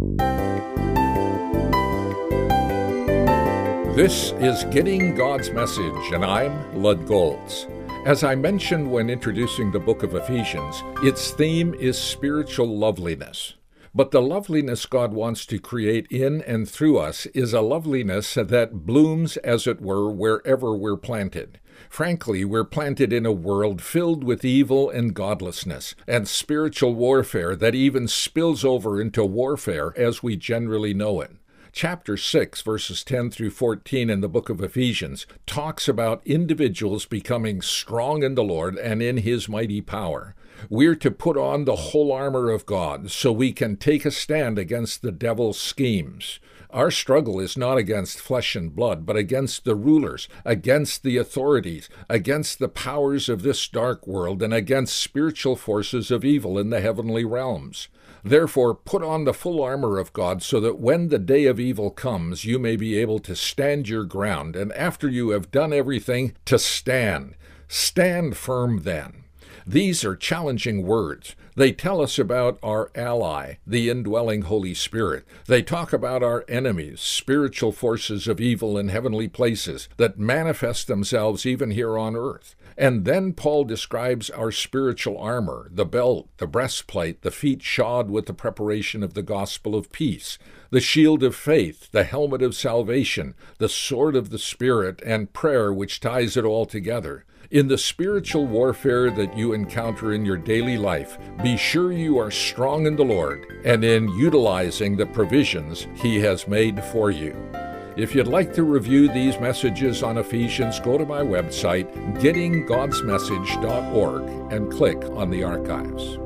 This is Getting God's Message, and I'm Lud Golds. As I mentioned when introducing the book of Ephesians, its theme is spiritual loveliness. But the loveliness God wants to create in and through us is a loveliness that blooms, as it were, wherever we're planted. Frankly, we're planted in a world filled with evil and godlessness, and spiritual warfare that even spills over into warfare as we generally know it. Chapter 6, verses 10 through 14 in the book of Ephesians talks about individuals becoming strong in the Lord and in His mighty power. We're to put on the whole armor of God so we can take a stand against the devil's schemes. Our struggle is not against flesh and blood, but against the rulers, against the authorities, against the powers of this dark world, and against spiritual forces of evil in the heavenly realms. Therefore, put on the full armor of God so that when the day of evil comes, you may be able to stand your ground, and after you have done everything, to stand. Stand firm then. These are challenging words. They tell us about our ally, the indwelling Holy Spirit. They talk about our enemies, spiritual forces of evil in heavenly places that manifest themselves even here on earth. And then Paul describes our spiritual armor, the belt, the breastplate, the feet shod with the preparation of the gospel of peace, the shield of faith, the helmet of salvation, the sword of the Spirit, and prayer which ties it all together. In the spiritual warfare that you encounter in your daily life, be sure you are strong in the Lord and in utilizing the provisions He has made for you. If you'd like to review these messages on Ephesians, go to my website, gettinggodsmessage.org, and click on the archives.